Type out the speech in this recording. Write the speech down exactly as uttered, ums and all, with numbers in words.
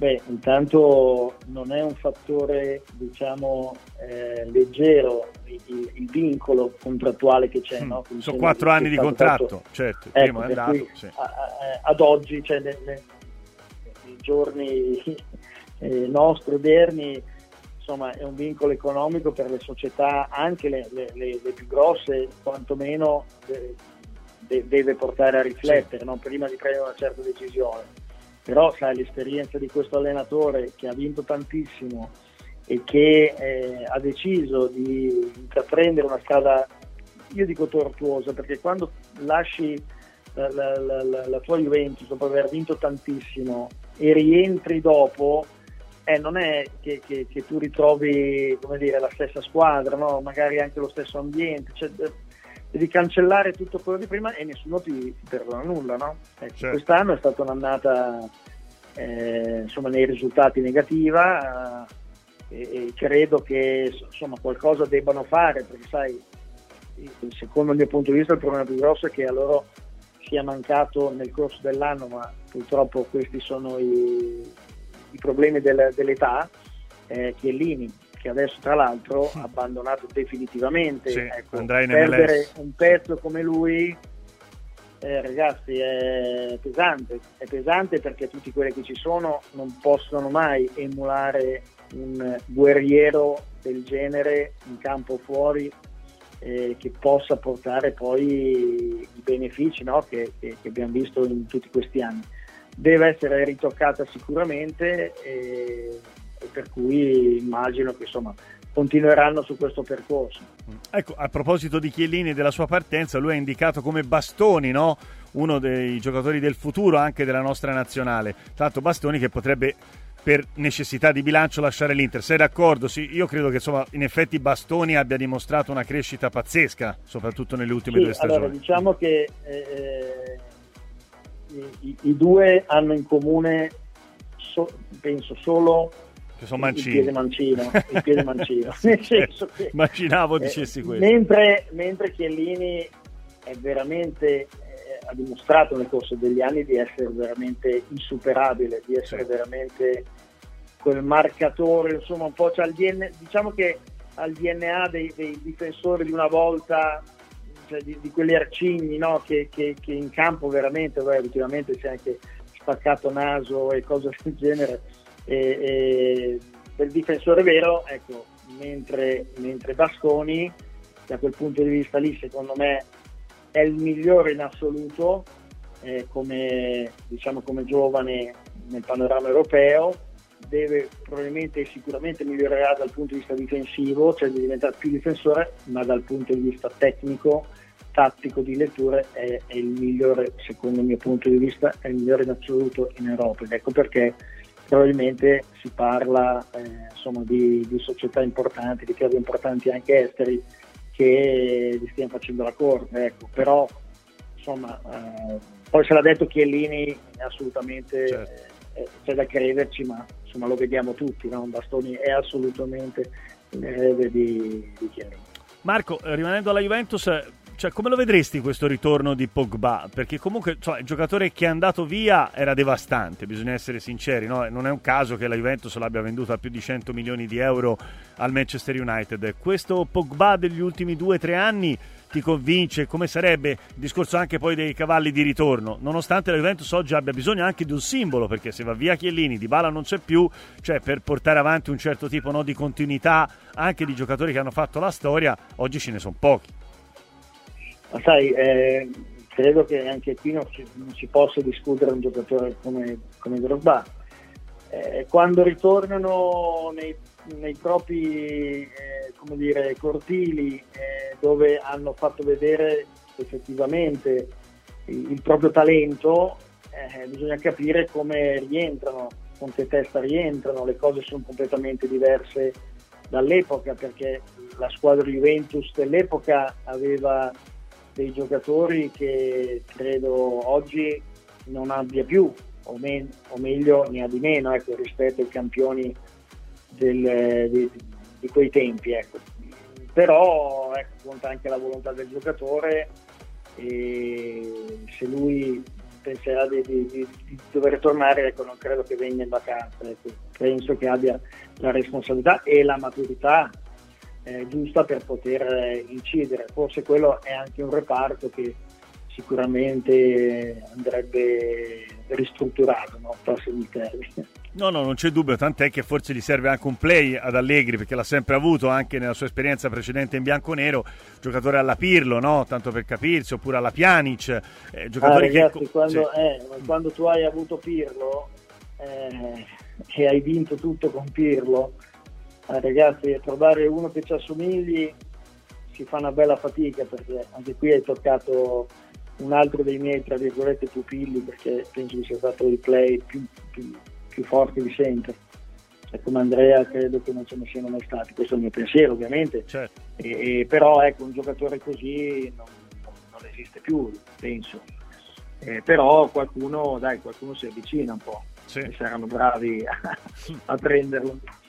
Beh, intanto non è un fattore, diciamo, eh, leggero il, il vincolo contrattuale che c'è, mm. no? Sono quattro anni di contratto, fatto... certo, il ecco, primo è andato. Cui, sì. a, a, ad oggi, cioè nei, nei giorni eh, nostri odierni, insomma, è un vincolo economico per le società, anche le, le, le, le più grosse, quantomeno de, de, deve portare a riflettere, sì. no? Prima di prendere una certa decisione. Però sai, l'esperienza di questo allenatore che ha vinto tantissimo e che eh, ha deciso di intraprendere una strada, io dico tortuosa, perché quando lasci la, la, la, la tua Juventus dopo aver vinto tantissimo e rientri dopo, eh, non è che, che, che tu ritrovi, come dire, la stessa squadra, no? Magari anche lo stesso ambiente, cioè, devi cancellare tutto quello di prima e nessuno ti, ti perdona nulla, no? Ecco, certo. Quest'anno è stata un'annata eh, insomma nei risultati negativa eh, e, e credo che insomma qualcosa debbano fare, perché sai, secondo il mio punto di vista il problema più grosso è che a loro sia mancato nel corso dell'anno, ma purtroppo questi sono i, i problemi del, dell'età, eh, Chiellini, che adesso tra l'altro ha abbandonato definitivamente. Sì, ecco, andrà in perdere M L S. un pezzo come lui, eh, ragazzi, è pesante, è pesante perché tutti quelli che ci sono non possono mai emulare un guerriero del genere in campo o fuori, eh, che possa portare poi i benefici, no? che, che, che abbiamo visto in tutti questi anni. Deve essere ritoccata sicuramente e, e per cui immagino che insomma continueranno su questo percorso. Ecco, a proposito di Chiellini e della sua partenza, lui è indicato come Bastoni, no? Uno dei giocatori del futuro anche della nostra nazionale. Tra l'altro Bastoni che potrebbe per necessità di bilancio lasciare l'Inter. Sei d'accordo? Sì, io credo che insomma in effetti Bastoni abbia dimostrato una crescita pazzesca, soprattutto nelle ultime sì, due stagioni. Allora, diciamo che eh, i, i due hanno in comune so, penso solo che sono mancini. il piede mancino, il piede mancino. Sì, nel senso che, immaginavo eh, dicessi questo. Mentre, mentre Chiellini è veramente eh, ha dimostrato nel corso degli anni di essere veramente insuperabile, di essere sì. veramente quel marcatore, insomma un po' c'ha il D N A, diciamo che ha il D N A dei, dei difensori di una volta, cioè di, di quegli arcigni, no? che, che, che in campo veramente, beh, ultimamente si è anche spaccato naso e cose del genere, e, e del difensore vero, ecco, mentre, mentre Bastoni da quel punto di vista lì secondo me è il migliore in assoluto, eh, come diciamo come giovane nel panorama europeo. Deve probabilmente e sicuramente migliorerà dal punto di vista difensivo, cioè di diventare più difensore, ma dal punto di vista tecnico, tattico, di letture è, è il migliore, secondo il mio punto di vista, è il migliore in assoluto in Europa. Ed ecco perché probabilmente si parla eh, insomma di, di società importanti, di club importanti anche esteri che gli stiano facendo la corte, ecco. Però insomma eh, poi se l'ha detto Chiellini assolutamente certo. eh, c'è da crederci, ma insomma lo vediamo tutti, no? Bastoni è assolutamente l'erede di, di Chiellini. Marco, rimanendo alla Juventus, cioè, come lo vedresti questo ritorno di Pogba? Perché comunque cioè, il giocatore che è andato via era devastante, bisogna essere sinceri, no? Non è un caso che la Juventus l'abbia venduta a più di cento milioni di euro al Manchester United. Questo Pogba degli ultimi due o tre anni ti convince? Come sarebbe il discorso anche poi dei cavalli di ritorno? Nonostante la Juventus oggi abbia bisogno anche di un simbolo, perché se va via Chiellini, Dybala non c'è più, cioè per portare avanti un certo tipo no, di continuità anche di giocatori che hanno fatto la storia, oggi ce ne sono pochi. Ma sai, eh, credo che anche qui non si, non si possa discutere un giocatore come, come Drogba. Eh, quando ritornano nei, nei propri eh, come dire, cortili eh, dove hanno fatto vedere effettivamente il, il proprio talento, eh, bisogna capire come rientrano, con che testa rientrano. Le cose sono completamente diverse dall'epoca, perché la squadra Juventus dell'epoca aveva dei giocatori che credo oggi non abbia più, o, me- o meglio ne ha di meno, ecco, rispetto ai campioni del, di, di quei tempi, ecco. Però ecco, conta anche la volontà del giocatore, e se lui penserà di, di, di, di dover tornare, ecco, non credo che venga in vacanza, ecco. Penso che abbia la responsabilità e la maturità eh, giusta per poter eh, incidere. Forse quello è anche un reparto che sicuramente andrebbe ristrutturato, no? Passami il termine. No, no, non c'è dubbio, tant'è che forse gli serve anche un play ad Allegri, perché l'ha sempre avuto anche nella sua esperienza precedente in bianconero, giocatore alla Pirlo, no? Tanto per capirsi, oppure alla Pjanic, eh, giocatori ah, ragazzi, che... quando, sì. eh, quando tu hai avuto Pirlo eh, e hai vinto tutto con Pirlo, eh, ragazzi, trovare uno che ci assomigli si fa una bella fatica, perché anche qui hai toccato un altro dei miei, tra virgolette, pupilli, perché penso che sia stato il play più, più, più forte di sempre. E come Andrea credo che non ce ne siano mai stati, questo è il mio pensiero ovviamente, certo. e, e, però ecco, un giocatore così non, non, non esiste più, penso. Eh, però qualcuno, dai, qualcuno si avvicina un po', sì. e saranno bravi a, a prenderlo.